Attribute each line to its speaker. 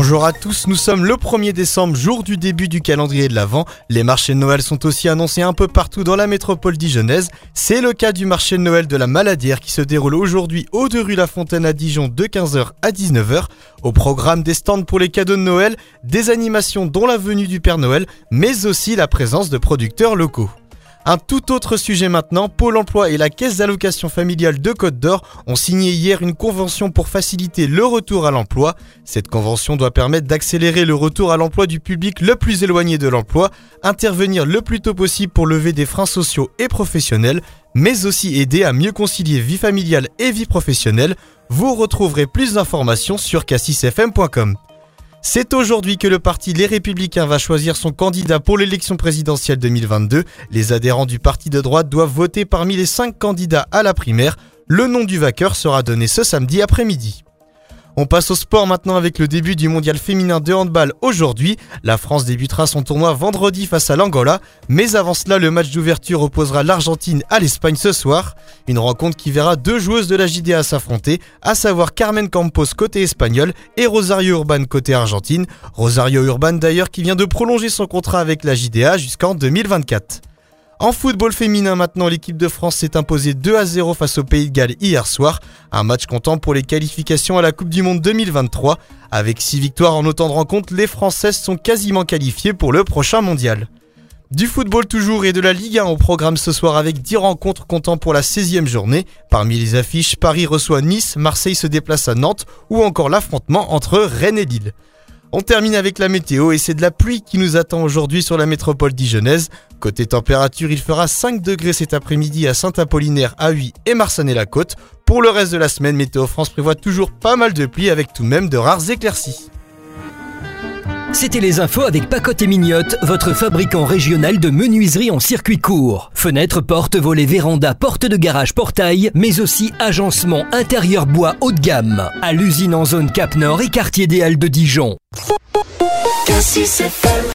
Speaker 1: Bonjour à tous, nous sommes le 1er décembre, jour du début du calendrier de l'Avent. Les marchés de Noël sont aussi annoncés un peu partout dans la métropole dijonnaise. C'est le cas du marché de Noël de la Maladière qui se déroule aujourd'hui au 2 rue La Fontaine à Dijon de 15h à 19h. Au programme des stands pour les cadeaux de Noël, des animations dont la venue du Père Noël, mais aussi la présence de producteurs locaux. Un tout autre sujet maintenant, Pôle emploi et la Caisse d'allocation familiale de Côte d'Or ont signé hier une convention pour faciliter le retour à l'emploi. Cette convention doit permettre d'accélérer le retour à l'emploi du public le plus éloigné de l'emploi, intervenir le plus tôt possible pour lever des freins sociaux et professionnels, mais aussi aider à mieux concilier vie familiale et vie professionnelle. Vous retrouverez plus d'informations sur cassisfm.com. C'est aujourd'hui que le parti Les Républicains va choisir son candidat pour l'élection présidentielle 2022. Les adhérents du parti de droite doivent voter parmi les 5 candidats à la primaire. Le nom du vainqueur sera donné ce samedi après-midi. On passe au sport maintenant avec le début du mondial féminin de handball aujourd'hui. La France débutera son tournoi vendredi face à l'Angola. Mais avant cela, le match d'ouverture opposera l'Argentine à l'Espagne ce soir. Une rencontre qui verra 2 joueuses de la JDA s'affronter, à savoir Carmen Campos côté espagnol et Rosario Urban côté Argentine. Rosario Urban d'ailleurs qui vient de prolonger son contrat avec la JDA jusqu'en 2024. En football féminin maintenant, l'équipe de France s'est imposée 2-0 face au Pays de Galles hier soir. Un match comptant pour les qualifications à la Coupe du Monde 2023. Avec 6 victoires en autant de rencontres, les Françaises sont quasiment qualifiées pour le prochain mondial. Du football toujours et de la Ligue 1 au programme ce soir avec 10 rencontres comptant pour la 16e journée. Parmi les affiches, Paris reçoit Nice, Marseille se déplace à Nantes ou encore l'affrontement entre Rennes et Lille. On termine avec la météo et c'est de la pluie qui nous attend aujourd'hui sur la métropole dijonnaise. Côté température, il fera 5 degrés cet après-midi à Saint-Apollinaire, à Huy et Marsanne-et-la-Côte. Pour le reste de la semaine, Météo France prévoit toujours pas mal de pluie avec tout de même de rares éclaircies.
Speaker 2: C'était les infos avec Pacotte et Mignotte, votre fabricant régional de menuiserie en circuit court. Fenêtres, portes, volets, vérandas, portes de garage, portail, mais aussi agencement intérieur bois haut de gamme. À l'usine en zone Cap Nord et quartier des Halles de Dijon.